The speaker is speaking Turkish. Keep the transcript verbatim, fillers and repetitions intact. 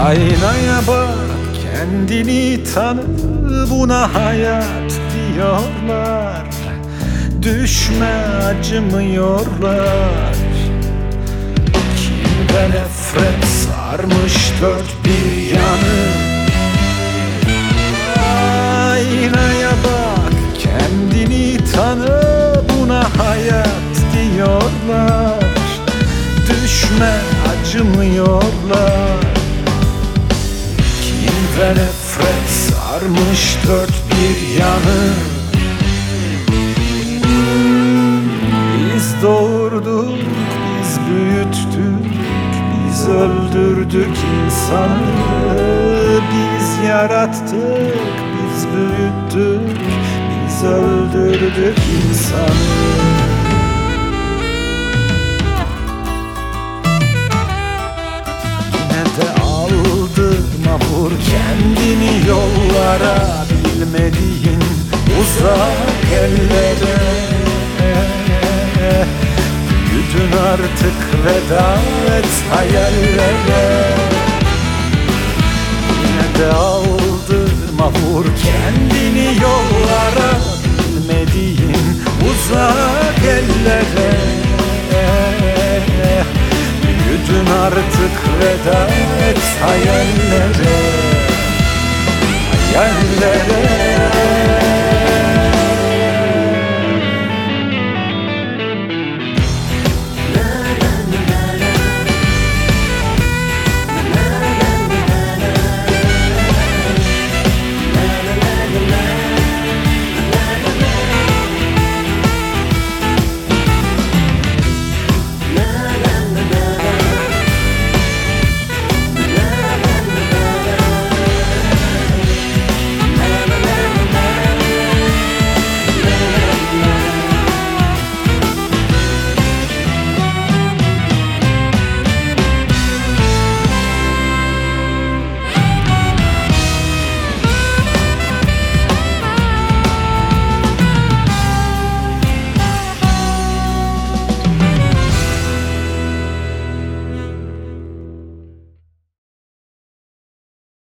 Aynaya bak, kendini tanı, buna hayat diyorlar. Düşme acımıyorlar. Kin ve nefret sarmış dört bir yanı. Aynaya bak, kendini tanı, buna hayat diyorlar. Düşme acımıyorlar. Kin ve nefret sarmış dört bir yanı. Biz doğurduk, biz büyüttük, biz öldürdük insanı. Biz yarattık, biz büyüttük, biz öldürdük insanı. Vur kendini yollara, bilmediğin uzak ellere. Büyüdün artık, veda et hayallere. Yine de aldırma, vur kendini yollara, bilmediğin uzak ellere. Büyüdün artık, veda et hayallere, hayallere.